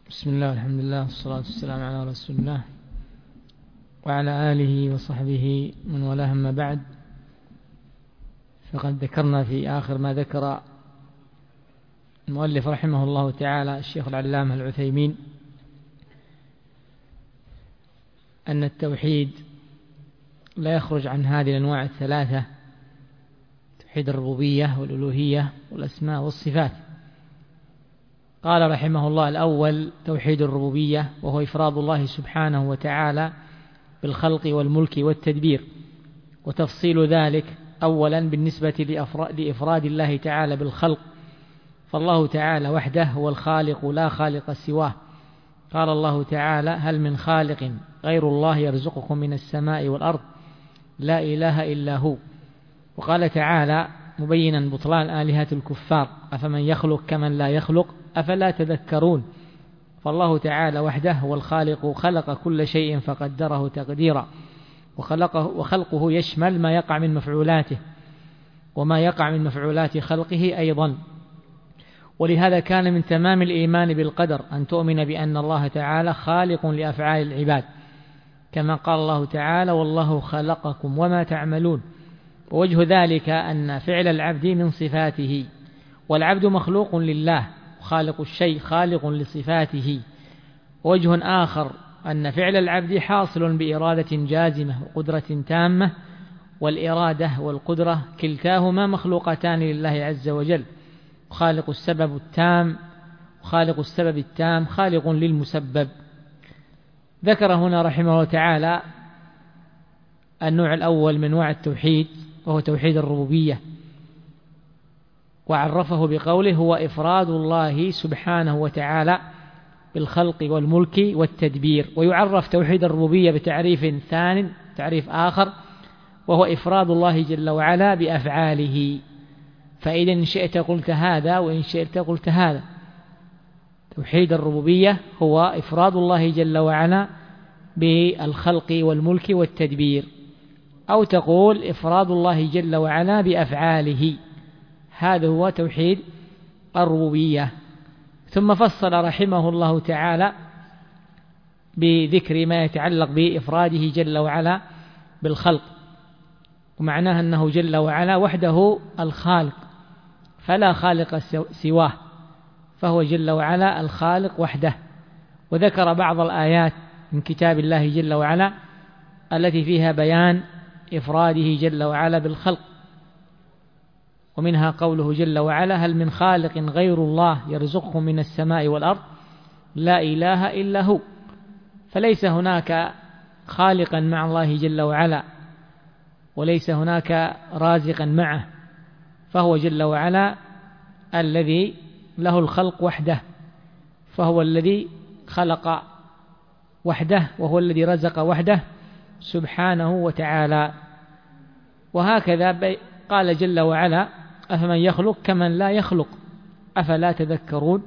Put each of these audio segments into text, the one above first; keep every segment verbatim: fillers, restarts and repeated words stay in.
بسم الله والحمد لله والصلاة والسلام على رسول الله وعلى آله وصحبه من والاه، أما بعد. فقد ذكرنا في آخر ما ذكر المؤلف رحمه الله تعالى الشيخ العلامة العثيمين أن التوحيد لا يخرج عن هذه الأنواع الثلاثة: توحيد الربوبية والألوهية والأسماء والصفات. قال رحمه الله: الأول توحيد الربوبية، وهو إفراد الله سبحانه وتعالى بالخلق والملك والتدبير، وتفصيل ذلك أولا بالنسبة لإفراد الله تعالى بالخلق، فالله تعالى وحده هو الخالق لا خالق سواه. قال الله تعالى: هل من خالق غير الله يرزقكم من السماء والأرض لا إله إلا هو. وقال تعالى مبينا بطلان آلهة الكفار: أفمن يخلق كمن لا يخلق أفلا تذكرون. فالله تعالى وحده هو الخالق، خلق كل شيء فقدره تقديرا، وخلقه وخلقه يشمل ما يقع من مفعولاته وما يقع من مفعولات خلقه أيضا. ولهذا كان من تمام الإيمان بالقدر أن تؤمن بأن الله تعالى خالق لأفعال العباد، كما قال الله تعالى: والله خلقكم وما تعملون. ووجه ذلك أن فعل العبد من صفاته، والعبد مخلوق لله، خالق الشيء خالق لصفاته. وجه آخر أن فعل العبد حاصل بإرادة جازمة وقدرة تامة، والإرادة والقدرة كلتاهما مخلوقتان لله عز وجل. خالق السبب التام وخالق السبب التام خالق للمسبب. ذكر هنا رحمه الله تعالى النوع الأول من أنواع التوحيد، وهو توحيد الربوبية، وعرفه بقوله: هو إفراد الله سبحانه وتعالى بالخلق والملك والتدبير. ويعرف توحيد الربوبية بتعريف ثان، تعريف آخر، وهو إفراد الله جل وعلا بأفعاله. فإذا إن شئت قلت هذا وإن شئت قلت هذا. توحيد الربوبية هو إفراد الله جل وعلا بالخلق والملك والتدبير، أو تقول إفراد الله جل وعلا بأفعاله. هذا هو توحيد الربوبية. ثم فصل رحمه الله تعالى بذكر ما يتعلق بإفراده جل وعلا بالخلق، ومعناه أنه جل وعلا وحده الخالق فلا خالق سواه، فهو جل وعلا الخالق وحده. وذكر بعض الآيات من كتاب الله جل وعلا التي فيها بيان إفراده جل وعلا بالخلق، ومنها قوله جل وعلا: هل من خالق غير الله يرزقكم من السماء والأرض لا إله إلا هو. فليس هناك خالقا مع الله جل وعلا، وليس هناك رازقا معه، فهو جل وعلا الذي له الخلق وحده، فهو الذي خلق وحده، وهو الذي رزق وحده سبحانه وتعالى. وهكذا قال جل وعلا: أفمن يخلق كمن لا يخلق أفلا تذكرون.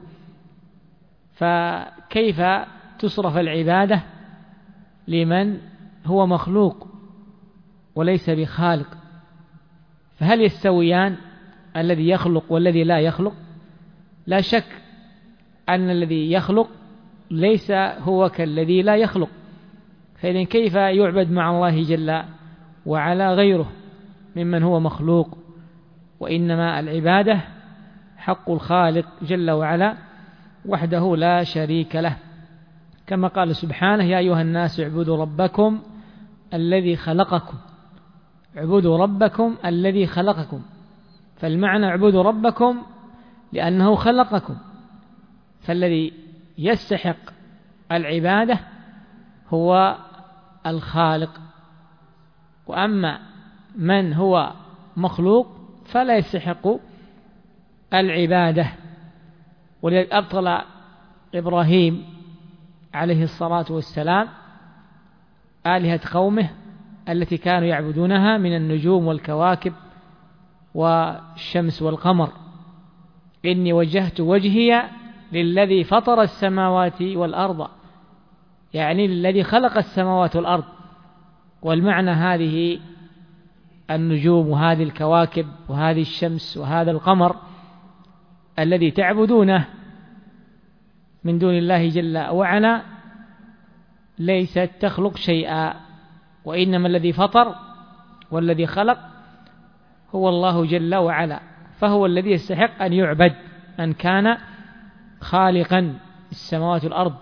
فكيف تصرف العبادة لمن هو مخلوق وليس بخالق؟ فهل يستويان الذي يخلق والذي لا يخلق؟ لا شك أن الذي يخلق ليس هو كالذي لا يخلق، فإذن كيف يعبد مع الله جل وعلا غيره ممن هو مخلوق؟ وإنما العبادة حق الخالق جل وعلا وحده لا شريك له، كما قال سبحانه: يا أيها الناس اعبدوا ربكم الذي خلقكم. اعبدوا ربكم الذي خلقكم، فالمعنى اعبدوا ربكم لأنه خلقكم، فالذي يستحق العبادة هو الخالق. وأما من هو مخلوق فلا يستحق العبادة. ولذلك أبطل إبراهيم عليه الصلاة والسلام آلهة قومه التي كانوا يعبدونها من النجوم والكواكب والشمس والقمر. إني وجهت وجهي للذي فطر السماوات والأرض، يعني للذي خلق السماوات والأرض. والمعنى هذه النجوم وهذه الكواكب وهذه الشمس وهذا القمر الذي تعبدونه من دون الله جل وعلا ليست تخلق شيئا، وإنما الذي فطر والذي خلق هو الله جل وعلا، فهو الذي يستحق أن يعبد، أن كان خالقا السماوات والأرض.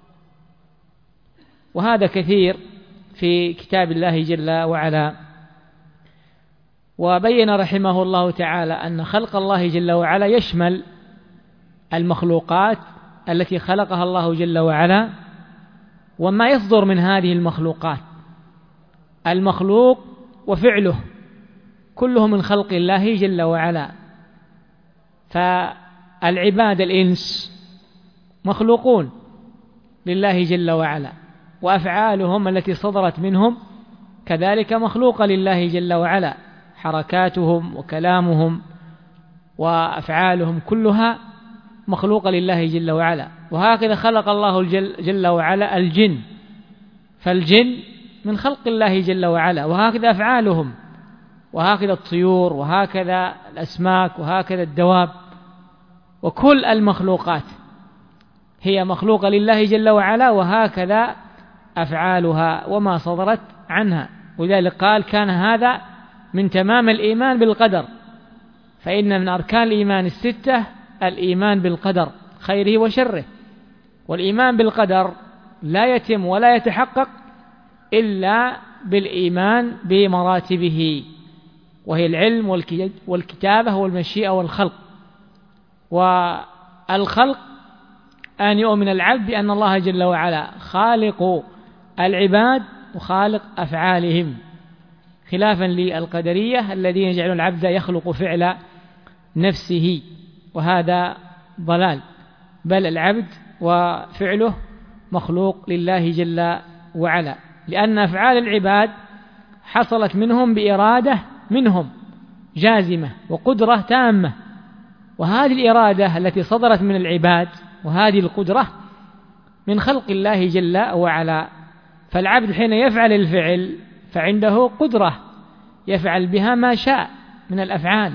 وهذا كثير في كتاب الله جل وعلا. وبين رحمه الله تعالى أن خلق الله جل وعلا يشمل المخلوقات التي خلقها الله جل وعلا وما يصدر من هذه المخلوقات. المخلوق وفعله كله من خلق الله جل وعلا، فالعباد الإنس مخلوقون لله جل وعلا، وأفعالهم التي صدرت منهم كذلك مخلوقة لله جل وعلا، حركاتهم وكلامهم وأفعالهم كلها مخلوقة لله جل وعلا. وهكذا خلق الله جل وعلا الجن، فالجن من خلق الله جل وعلا، وهكذا أفعالهم، وهكذا الطيور، وهكذا الأسماك، وهكذا الدواب، وكل المخلوقات هي مخلوقة لله جل وعلا، وهكذا أفعالها وما صدرت عنها. ولذلك قال كان هذا من تمام الإيمان بالقدر، فإن من أركان الإيمان الستة الإيمان بالقدر خيره وشره، والإيمان بالقدر لا يتم ولا يتحقق إلا بالإيمان بمراتبه، وهي العلم والكتابة والمشيئة والخلق. والخلق أن يؤمن العبد بأن الله جل وعلا خالق العباد وخالق أفعالهم، خلافا للقدرية الذين يجعلون العبد يخلق فعل نفسه، وهذا ضلال، بل العبد وفعله مخلوق لله جل وعلا، لأن أفعال العباد حصلت منهم بإرادة منهم جازمة وقدرة تامة، وهذه الإرادة التي صدرت من العباد وهذه القدرة من خلق الله جل وعلا. فالعبد حين يفعل الفعل فعنده قدرة يفعل بها ما شاء من الأفعال،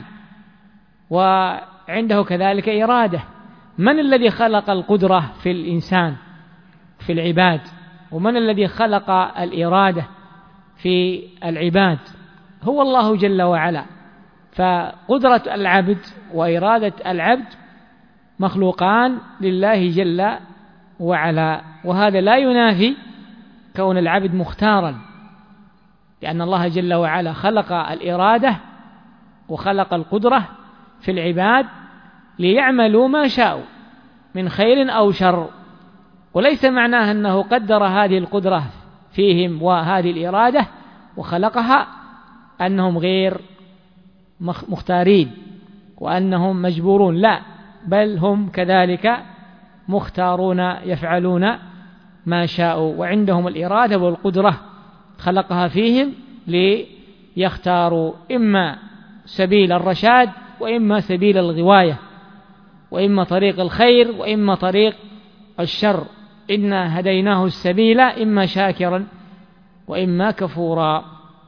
وعنده كذلك إرادة. من الذي خلق القدرة في الإنسان في العباد؟ ومن الذي خلق الإرادة في العباد؟ هو الله جل وعلا. فقدرة العبد وإرادة العبد مخلوقان لله جل وعلا، وهذا لا ينافي كون العبد مختارا، لأن الله جل وعلا خلق الإرادة وخلق القدرة في العباد ليعملوا ما شاءوا من خير أو شر، وليس معناه أنه قدر هذه القدرة فيهم وهذه الإرادة وخلقها أنهم غير مختارين وأنهم مجبورون، لا، بل هم كذلك مختارون يفعلون ما شاءوا، وعندهم الإرادة والقدرة خلقها فيهم ليختاروا إما سبيل الرشاد وإما سبيل الغواية، وإما طريق الخير وإما طريق الشر. إنا هديناه السبيل إما شاكرا وإما كفورا.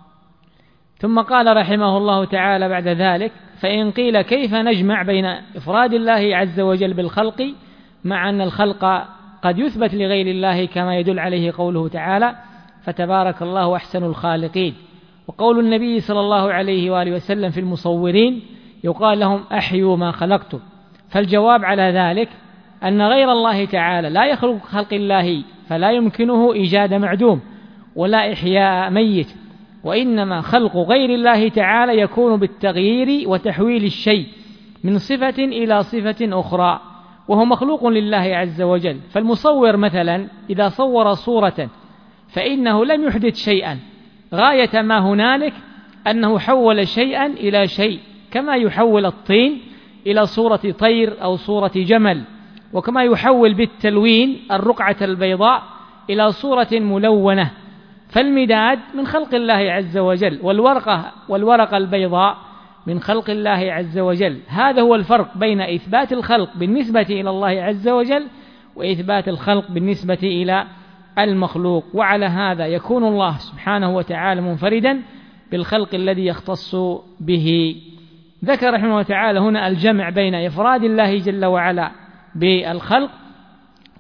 ثم قال رحمه الله تعالى بعد ذلك: فإن قيل كيف نجمع بين إفراد الله عز وجل بالخلق مع أن الخلق قد يثبت لغير الله كما يدل عليه قوله تعالى: فتبارك الله أحسن الخالقين، وقول النبي صلى الله عليه وآله وسلم في المصورين يقال لهم أحيوا ما خلقتم. فالجواب على ذلك أن غير الله تعالى لا يخلق خلق الله، فلا يمكنه إيجاد معدوم ولا إحياء ميت، وإنما خلق غير الله تعالى يكون بالتغيير وتحويل الشيء من صفة إلى صفة أخرى، وهو مخلوق لله عز وجل. فالمصور مثلا إذا صور صورة فإنه لم يحدث شيئا، غاية ما هنالك أنه حول شيئا إلى شيء، كما يحول الطين إلى صورة طير أو صورة جمل، وكما يحول بالتلوين الرقعة البيضاء إلى صورة ملونة. فالمداد من خلق الله عز وجل، والورقة والورقة البيضاء من خلق الله عز وجل. هذا هو الفرق بين إثبات الخلق بالنسبة إلى الله عز وجل وإثبات الخلق بالنسبة إلى المخلوق. وعلى هذا يكون الله سبحانه وتعالى منفردا بالخلق الذي يختص به. ذكر رحمه الله تعالى هنا الجمع بين إفراد الله جل وعلا بالخلق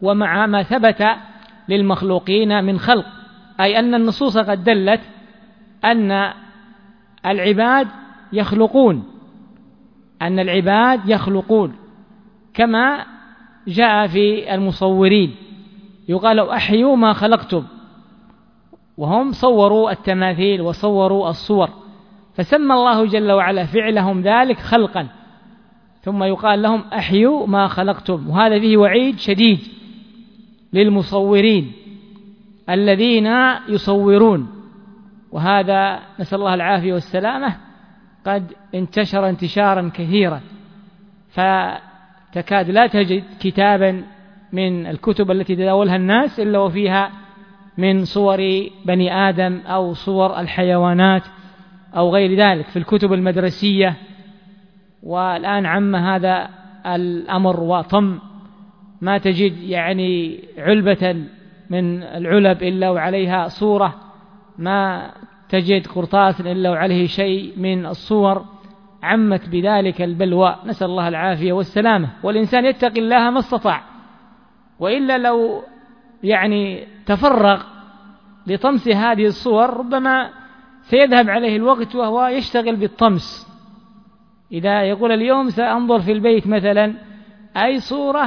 ومع ما ثبت للمخلوقين من خلق، أي أن النصوص قد دلت أن العباد يخلقون أن العباد يخلقون كما جاء في المصورين، يقال أحيوا ما خلقتم، وهم صوروا التماثيل وصوروا الصور، فسمى الله جل وعلا فعلهم ذلك خلقا، ثم يقال لهم أحيوا ما خلقتم. وهذا فيه وعيد شديد للمصورين الذين يصورون، وهذا نسأل الله العافية والسلامة قد انتشر انتشارا كثيرا، فتكاد لا تجد كتابا من الكتب التي تداولها الناس إلا وفيها من صور بني آدم أو صور الحيوانات أو غير ذلك في الكتب المدرسية. والآن عم هذا الأمر وطم، ما تجد يعني علبة من العلب إلا وعليها صورة، ما تجد قرطاس إلا وعليه شيء من الصور، عمت بذلك البلوى، نسأل الله العافية والسلامة. والإنسان يتقي الله ما استطاع، وإلا لو يعني تفرغ لطمس هذه الصور ربما سيذهب عليه الوقت وهو يشتغل بالطمس. إذا يقول اليوم سأنظر في البيت مثلا أي صورة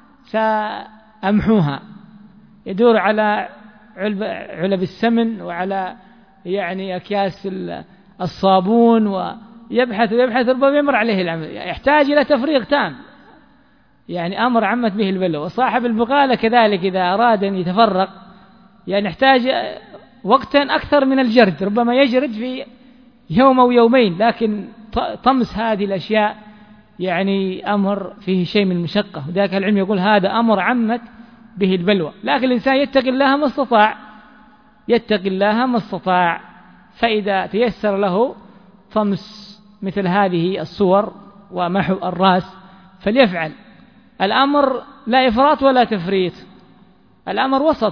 سأمحوها، يدور على علب, علب السمن وعلى يعني أكياس الصابون ويبحث ويبحث، ربما يمر عليه العمل، يحتاج إلى تفريغ تام، يعني أمر عمت به البلوى. وصاحب البقالة كذلك إذا أراد أن يتفرق يعني يحتاج وقتا أكثر من الجرد، ربما يجرد في يوم أو يومين، لكن طمس هذه الأشياء يعني أمر فيه شيء من المشقة، وذاك العلم يقول هذا أمر عمت به البلوى. لكن الإنسان يتقي الله ما استطاع، يتقي الله ما استطاع، فإذا تيسر له طمس مثل هذه الصور ومحو الرأس فليفعل. الأمر لا إفراط ولا تفريط، الأمر وسط،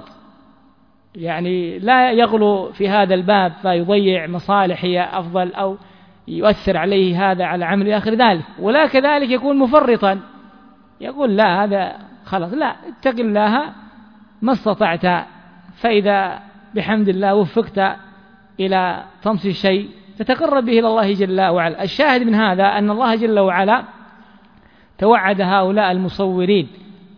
يعني لا يغلو في هذا الباب فيضيع مصالح هي أفضل أو يؤثر عليه هذا على عمل آخر ذلك، ولا كذلك يكون مفرطا يقول لا هذا خلاص، لا، اتق الله ما استطعت، فإذا بحمد الله وفقت إلى طمس الشيء تتقرب به إلى الله جل وعلا. الشاهد من هذا أن الله جل وعلا توعد هؤلاء المصورين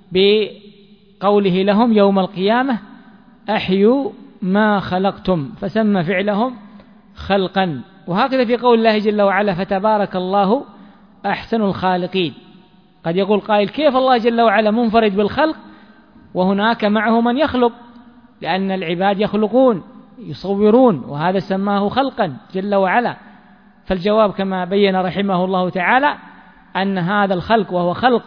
بقوله لهم يوم القيامة أحيوا ما خلقتم، فسمى فعلهم خلقا. وهكذا في قول الله جل وعلا فتبارك الله أحسن الخالقين. قد يقول قائل كيف الله جل وعلا منفرد بالخلق وهناك معه من يخلق؟ لأن العباد يخلقون يصورون، وهذا سماه خلقا جل وعلا. فالجواب كما بين رحمه الله تعالى أن هذا الخلق وهو خلق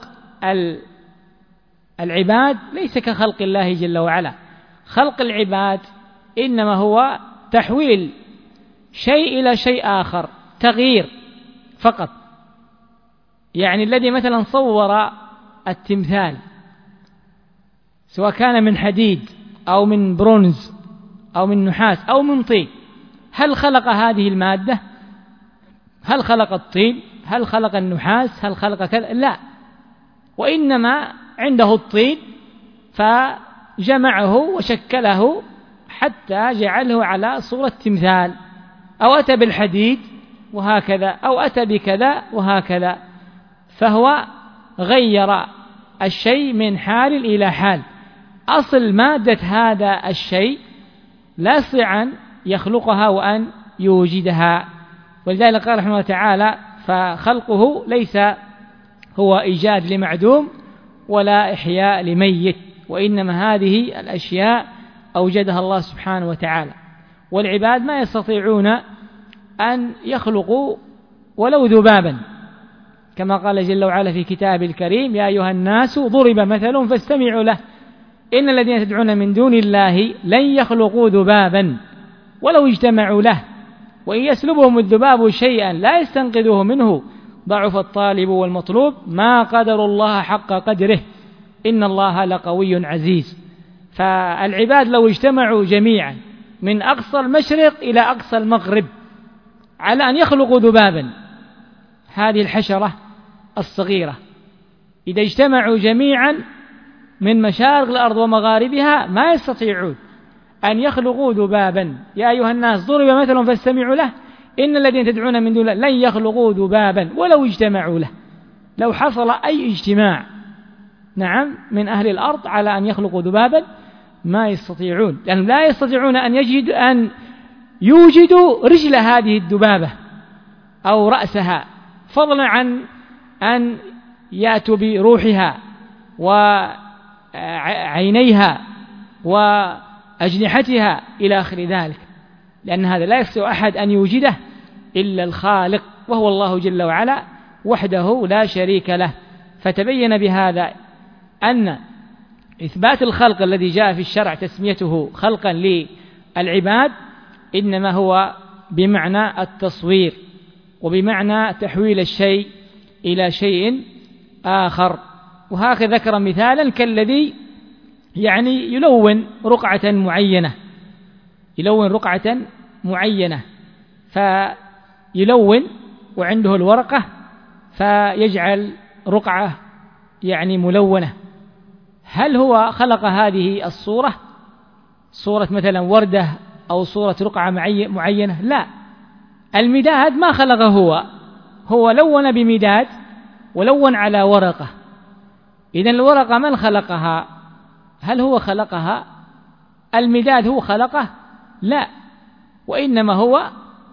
العباد ليس كخلق الله جل وعلا. خلق العباد إنما هو تحويل شيء إلى شيء آخر، تغيير فقط. يعني الذي مثلا صور التمثال سواء كان من حديد أو من برونز أو من نحاس أو من طين، هل خلق هذه المادة؟ هل خلق الطين؟ هل خلق النحاس؟ هل خلق كذا؟ لا، وإنما عنده الطين فجمعه وشكله حتى جعله على صورة تمثال، أو أتى بالحديد وهكذا، أو أتى بكذا وهكذا، فهو غير الشيء من حال إلى حال. أصل مادة هذا الشيء لا يستطيع أن يخلقها وأن يوجدها. ولذلك قال رحمه الله تعالى فخلقه ليس هو إيجاد لمعدوم ولا إحياء لميت، وإنما هذه الأشياء أوجدها الله سبحانه وتعالى. والعباد ما يستطيعون أن يخلقوا ولو ذبابا، كما قال جل وعلا في كتابه الكريم يا أيها الناس ضرب مثل فاستمعوا له إن الذين تدعون من دون الله لن يخلقوا ذبابا ولو اجتمعوا له وإن يسلبهم الذباب شيئا لا يستنقذوه منه ضعف الطالب والمطلوب ما قدر الله حق قدره إن الله لقوي عزيز. فالعباد لو اجتمعوا جميعا من أقصى المشرق إلى أقصى المغرب على أن يخلقوا ذبابا، هذه الحشرة الصغيرة، إذا اجتمعوا جميعا من مشارق الأرض ومغاربها ما يستطيعون أن يخلقوا ذبابا. يا أيها الناس ضرب مثل فاستمعوا له إن الذين تدعون من دون الله لن يخلقوا ذبابا ولو اجتمعوا له. لو حصل أي اجتماع نعم من أهل الأرض على أن يخلقوا ذبابا ما يستطيعون، لأنهم لا يستطيعون أن يجد أن يوجدوا رجل هذه الذبابة أو رأسها، فضلا عن أن يأتوا بروحها وعينيها وأجنحتها إلى آخر ذلك، لأن هذا لا يستطيع أحد أن يوجده إلا الخالق وهو الله جل وعلا وحده لا شريك له. فتبين بهذا أن إثبات الخلق الذي جاء في الشرع تسميته خلقا للعباد إنما هو بمعنى التصوير وبمعنى تحويل الشيء إلى شيء آخر. وهكذا ذكر مثالا كالذي يعني يلون رقعة معينة يلون رقعة معينة فيلون وعنده الورقة فيجعل رقعة يعني ملونة. هل هو خلق هذه الصورة صورة مثلا وردة أو صورة رقعة معينة؟ لا، المداد ما خلقه هو هو لون بمداد ولون على ورقة. إذن الورقة من خلقها؟ هل هو خلقها؟ المداد هو خلقه؟ لا، وإنما هو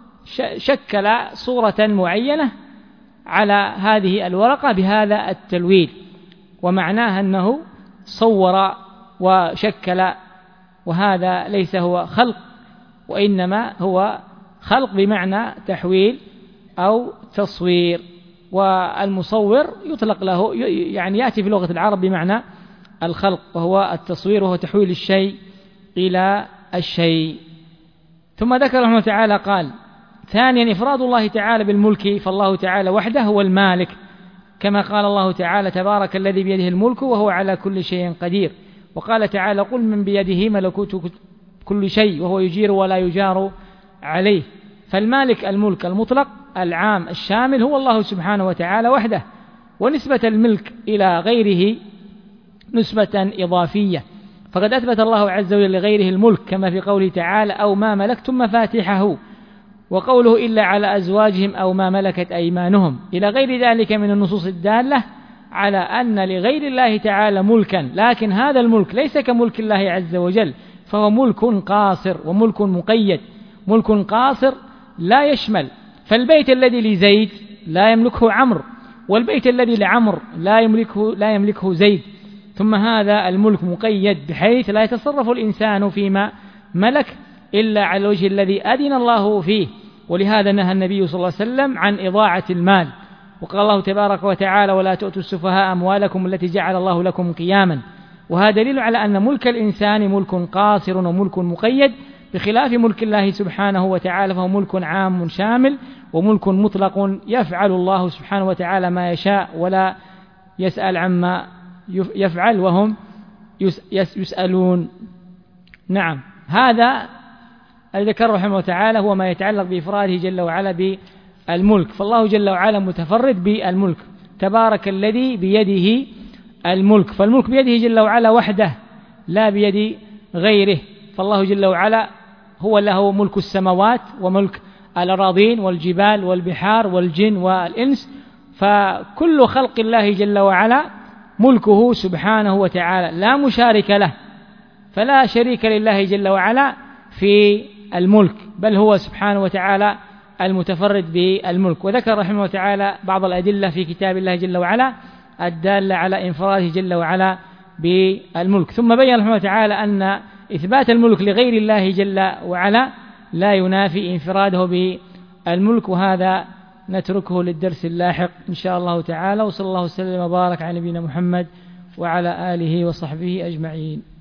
شكل صورة معينة على هذه الورقة بهذا التلوين، ومعناها أنه صور وشكل، وهذا ليس هو خلق وإنما هو خلق بمعنى تحويل أو تصوير. والمصور يطلق له يعني يأتي في لغة العرب بمعنى الخلق وهو التصوير وهو تحويل الشيء إلى الشيء. ثم ذكر رحمه تعالى قال: ثانيا إفراد الله تعالى بالملك، فالله تعالى وحده هو المالك، كما قال الله تعالى: تبارك الذي بيده الملك وهو على كل شيء قدير. وقال تعالى: قل من بيده ملكوت كل شيء وهو يجير ولا يجار عليه. فالمالك الملك المطلق العام الشامل هو الله سبحانه وتعالى وحده، ونسبة الملك إلى غيره نسبة إضافية، فقد أثبت الله عز وجل لغيره الملك كما في قوله تعالى: أو ما ملكتم مفاتحه، وقوله: إلا على أزواجهم أو ما ملكت أيمانهم، إلى غير ذلك من النصوص الدالة على أن لغير الله تعالى ملكا، لكن هذا الملك ليس كملك الله عز وجل، فهو ملك قاصر وملك مقيد. ملك قاصر لا يشمل، فالبيت الذي لزيد لا يملكه عمرو، والبيت الذي لعمرو لا يملكه لا يملكه زيد. ثم هذا الملك مقيد بحيث لا يتصرف الإنسان فيما ملك إلا على الوجه الذي أذن الله فيه، ولهذا نهى النبي صلى الله عليه وسلم عن إضاعة المال، وقال الله تبارك وتعالى: ولا تؤتوا السفهاء أموالكم التي جعل الله لكم قياما. وهذا دليل على أن ملك الإنسان ملك قاصر وملك مقيد، بخلاف ملك الله سبحانه وتعالى فهو ملك عام شامل وملك مطلق، يفعل الله سبحانه وتعالى ما يشاء ولا يسأل عما يفعل وهم يسألون. نعم، هذا الذي ذكر رحمه وتعالى هو ما يتعلق بإفراده جل وعلا بالملك، فالله جل وعلا متفرد بالملك، تبارك الذي بيده الملك، فالملك بيده جل وعلا وحده لا بيد غيره، فالله جل وعلا هو له ملك السماوات وملك الأراضين والجبال والبحار والجن والإنس، فكل خلق الله جل وعلا ملكه سبحانه وتعالى لا مشارك له، فلا شريك لله جل وعلا في الملك، بل هو سبحانه وتعالى المتفرد بالملك. وذكر رحمه وتعالى بعض الأدلة في كتاب الله جل وعلا الدالة على انفراده جل وعلا بالملك. ثم بين رحمه وتعالى أن إثبات الملك لغير الله جل وعلا لا ينافي انفراده بالملك، وهذا نتركه للدرس اللاحق إن شاء الله تعالى. وصلى الله وسلم وبارك على نبينا محمد وعلى آله وصحبه أجمعين.